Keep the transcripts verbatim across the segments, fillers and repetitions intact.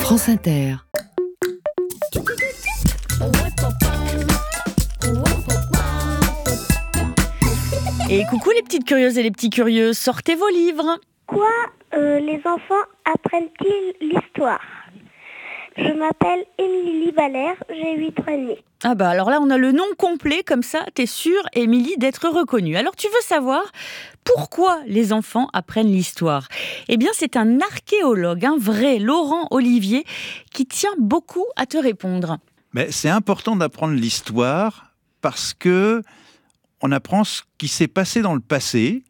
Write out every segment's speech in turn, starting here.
France Inter. Et coucou les petites curieuses et les petits curieux, sortez vos livres. Quoi euh, les enfants apprennent-ils l'histoire ? Je m'appelle Émilie Valère, j'ai huit ans et demi. Ah bah alors là on a le nom complet, comme ça t'es sûre, Émilie, d'être reconnue. Alors tu veux savoir pourquoi les enfants apprennent l'histoire ? Eh bien c'est un archéologue, un vrai, Laurent Olivier, qui tient beaucoup à te répondre. Mais c'est important d'apprendre l'histoire parce que on apprend ce qui s'est passé dans le passé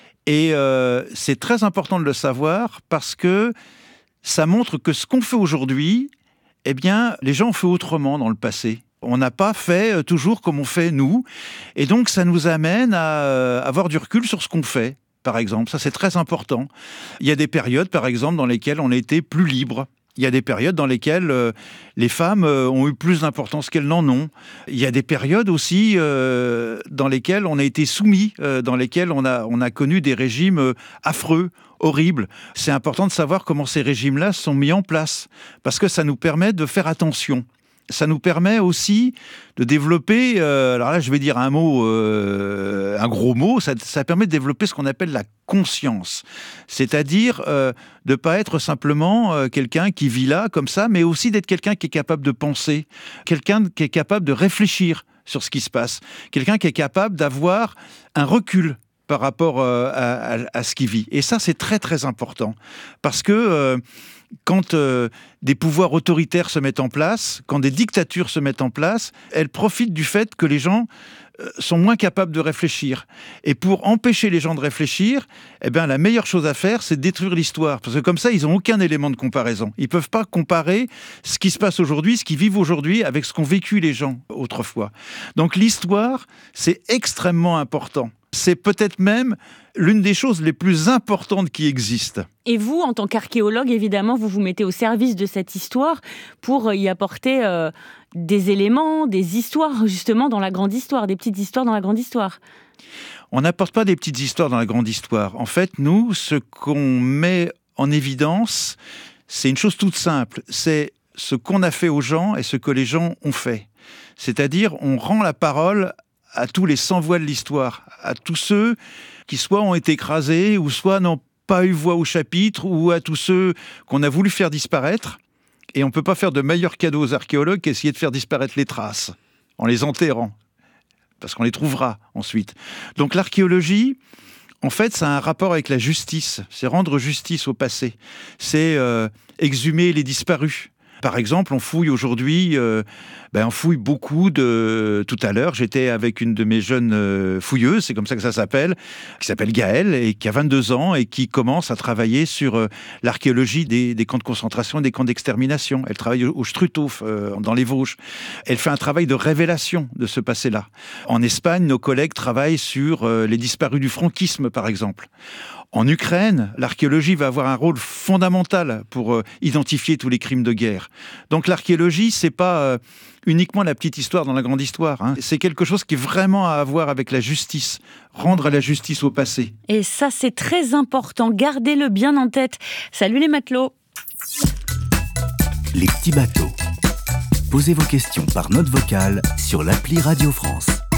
et euh, c'est très important de le savoir parce que ça montre que ce qu'on fait aujourd'hui, eh bien, les gens ont fait autrement dans le passé. On n'a pas fait toujours comme on fait nous. Et donc, ça nous amène à avoir du recul sur ce qu'on fait, par exemple. Ça, c'est très important. Il y a des périodes, par exemple, dans lesquelles on a été plus libre. Il y a des périodes dans lesquelles euh, les femmes euh, ont eu plus d'importance qu'elles n'en ont. Il y a des périodes aussi euh, dans lesquelles on a été soumis, euh, dans lesquelles on a, on a connu des régimes euh, affreux, horribles. C'est important de savoir comment ces régimes-là sont mis en place, parce que ça nous permet de faire attention. Ça nous permet aussi de développer, euh, alors là je vais dire un mot, euh, un gros mot, ça, ça permet de développer ce qu'on appelle la conscience. C'est-à-dire euh, de ne pas être simplement euh, quelqu'un qui vit là comme ça, mais aussi d'être quelqu'un qui est capable de penser, quelqu'un qui est capable de réfléchir sur ce qui se passe, quelqu'un qui est capable d'avoir un recul par rapport euh, à, à, à ce qu'il vit. Et ça c'est très très important, parce que euh, quand euh, des pouvoirs autoritaires se mettent en place, quand des dictatures se mettent en place, elles profitent du fait que les gens euh, sont moins capables de réfléchir. Et pour empêcher les gens de réfléchir, eh bien, la meilleure chose à faire, c'est de détruire l'histoire. Parce que comme ça, ils n'ont aucun élément de comparaison. Ils ne peuvent pas comparer ce qui se passe aujourd'hui, ce qu'ils vivent aujourd'hui, avec ce qu'ont vécu les gens autrefois. Donc l'histoire, c'est extrêmement important. C'est peut-être même l'une des choses les plus importantes qui existent. Et vous, en tant qu'archéologue, évidemment, vous vous mettez au service de cette histoire pour y apporter euh, des éléments, des histoires, justement, dans la grande histoire, des petites histoires dans la grande histoire. On n'apporte pas des petites histoires dans la grande histoire. En fait, nous, ce qu'on met en évidence, c'est une chose toute simple. C'est ce qu'on a fait aux gens et ce que les gens ont fait. C'est-à-dire, on rend la parole à tous les sans-voix de l'histoire, à tous ceux qui soit ont été écrasés, ou soit n'ont pas eu voix au chapitre, ou à tous ceux qu'on a voulu faire disparaître. Et on ne peut pas faire de meilleur cadeau aux archéologues qu'essayer de faire disparaître les traces, en les enterrant, parce qu'on les trouvera ensuite. Donc l'archéologie, en fait, ça a un rapport avec la justice. C'est rendre justice au passé. C'est euh, exhumer les disparus. Par exemple, on fouille aujourd'hui, euh, ben on fouille beaucoup de... Tout à l'heure, j'étais avec une de mes jeunes euh, fouilleuses, c'est comme ça que ça s'appelle, qui s'appelle Gaëlle, et qui a vingt-deux ans, et qui commence à travailler sur euh, l'archéologie des, des camps de concentration et des camps d'extermination. Elle travaille au, au Struthof, euh, dans les Vosges. Elle fait un travail de révélation de ce passé-là. En Espagne, nos collègues travaillent sur euh, les disparus du franquisme, par exemple. En Ukraine, l'archéologie va avoir un rôle fondamental pour euh, identifier tous les crimes de guerre. Donc l'archéologie, c'est pas euh, uniquement la petite histoire dans la grande histoire. Hein. C'est quelque chose qui est vraiment à voir avec la justice, rendre la justice au passé. Et ça, c'est très important. Gardez-le bien en tête. Salut les matelots. Les petits bateaux. Posez vos questions par note vocale sur l'appli Radio France.